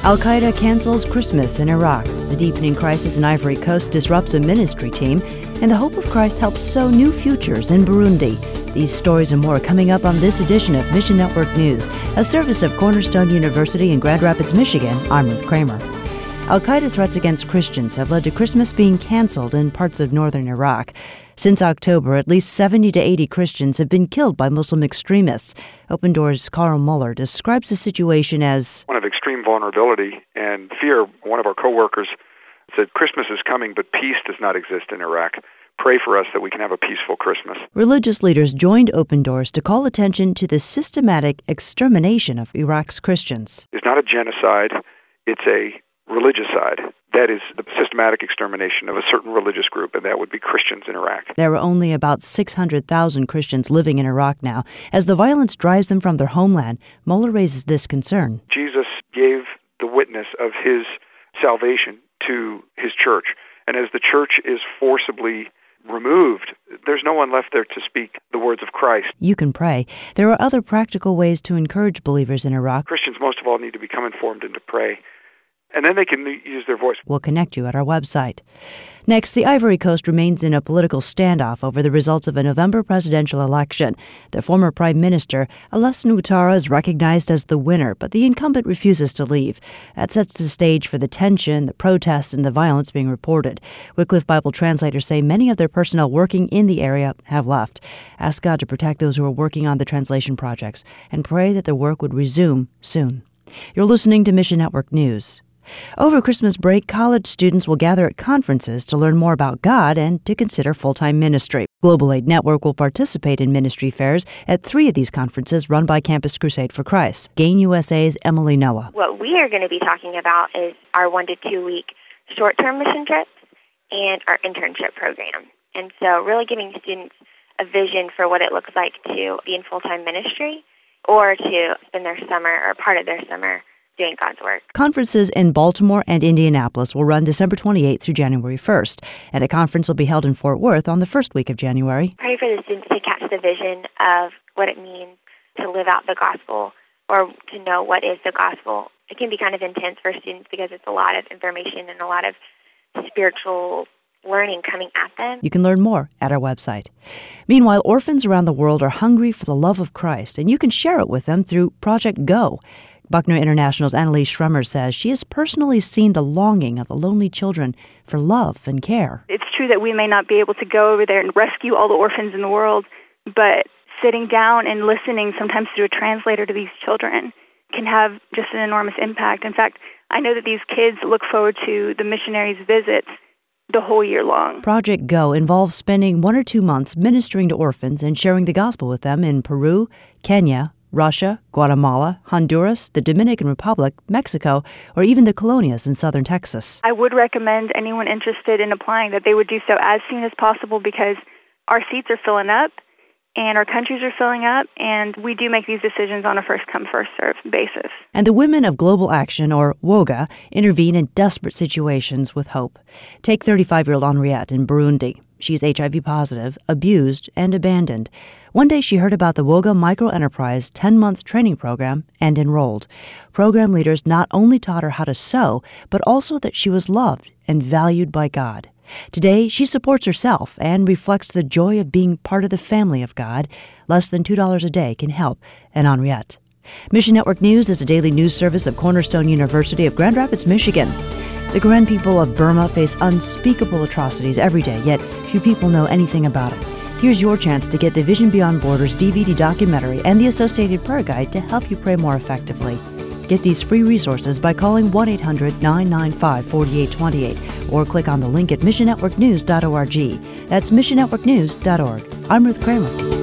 Al-Qaeda cancels Christmas in Iraq. The deepening crisis in Ivory Coast disrupts a ministry team. And the Hope of Christ helps sow new futures in Burundi. These stories and more coming up on this edition of Mission Network News, a service of Cornerstone University in Grand Rapids, Michigan. I'm Ruth Kramer. Al-Qaeda threats against Christians have led to Christmas being canceled in parts of northern Iraq. Since October, at least 70 to 80 Christians have been killed by Muslim extremists. Open Doors' Carl Muller describes the situation as one of extreme vulnerability and fear. One of our co-workers said, "Christmas is coming, but peace does not exist in Iraq. Pray for us that we can have a peaceful Christmas." Religious leaders joined Open Doors to call attention to the systematic extermination of Iraq's Christians. It's not a genocide, it's a religicide. That is the systematic extermination of a certain religious group, and that would be Christians in Iraq. There are only about 600,000 Christians living in Iraq now. As the violence drives them from their homeland, Muller raises this concern. Jesus gave the witness of his salvation to his church, and as the church is forcibly removed, there's no one left there to speak the words of Christ. You can pray. There are other practical ways to encourage believers in Iraq. Christians, most of all, need to become informed and to pray. And then they can use their voice. We'll connect you at our website. Next, the Ivory Coast remains in a political standoff over the results of a November presidential election. The former Prime Minister, Alassane Ouattara, is recognized as the winner, but the incumbent refuses to leave. That sets the stage for the tension, the protests, and the violence being reported. Wycliffe Bible translators say many of their personnel working in the area have left. Ask God to protect those who are working on the translation projects and pray that the work would resume soon. You're listening to Mission Network News. Over Christmas break, college students will gather at conferences to learn more about God and to consider full-time ministry. Global Aid Network will participate in ministry fairs at 3 of these conferences run by Campus Crusade for Christ. Gain USA's Emily Noah. What we are going to be talking about is our 1 to 2 week short-term mission trips and our internship program. And so really giving students a vision for what it looks like to be in full-time ministry or to spend their summer or part of their summer doing God's work. Conferences in Baltimore and Indianapolis will run December 28th through January 1st, and a conference will be held in Fort Worth on the first week of January. Pray for the students to catch the vision of what it means to live out the gospel or to know what is the gospel. It can be kind of intense for students because it's a lot of information and a lot of spiritual learning coming at them. You can learn more at our website. Meanwhile, orphans around the world are hungry for the love of Christ, and you can share it with them through Project Go. Buckner International's Annalise Schremmer says she has personally seen the longing of the lonely children for love and care. It's true that we may not be able to go over there and rescue all the orphans in the world, but sitting down and listening, sometimes through a translator, to these children can have just an enormous impact. In fact, I know that these kids look forward to the missionaries' visits the whole year long. Project Go involves spending 1 or 2 months ministering to orphans and sharing the gospel with them in Peru, Kenya, Russia, Guatemala, Honduras, the Dominican Republic, Mexico, or even the colonias in southern Texas. I would recommend anyone interested in applying that they would do so as soon as possible because our seats are filling up and our countries are filling up, and we do make these decisions on a first-come, first-served basis. And the women of Global Action, or WOGA, intervene in desperate situations with hope. Take 35-year-old Henriette in Burundi. She's HIV positive, abused, and abandoned. One day she heard about the WOGA Microenterprise 10-month training program and enrolled. Program leaders not only taught her how to sew, but also that she was loved and valued by God. Today, she supports herself and reflects the joy of being part of the family of God. Less than $2 a day can help an Henriette. Mission Network News is a daily news service of Cornerstone University of Grand Rapids, Michigan. The Karen people of Burma face unspeakable atrocities every day, yet few people know anything about it. Here's your chance to get the Vision Beyond Borders DVD documentary and the associated prayer guide to help you pray more effectively. Get these free resources by calling 1-800-995-4828 or click on the link at missionnetworknews.org. That's missionnetworknews.org. I'm Ruth Kramer.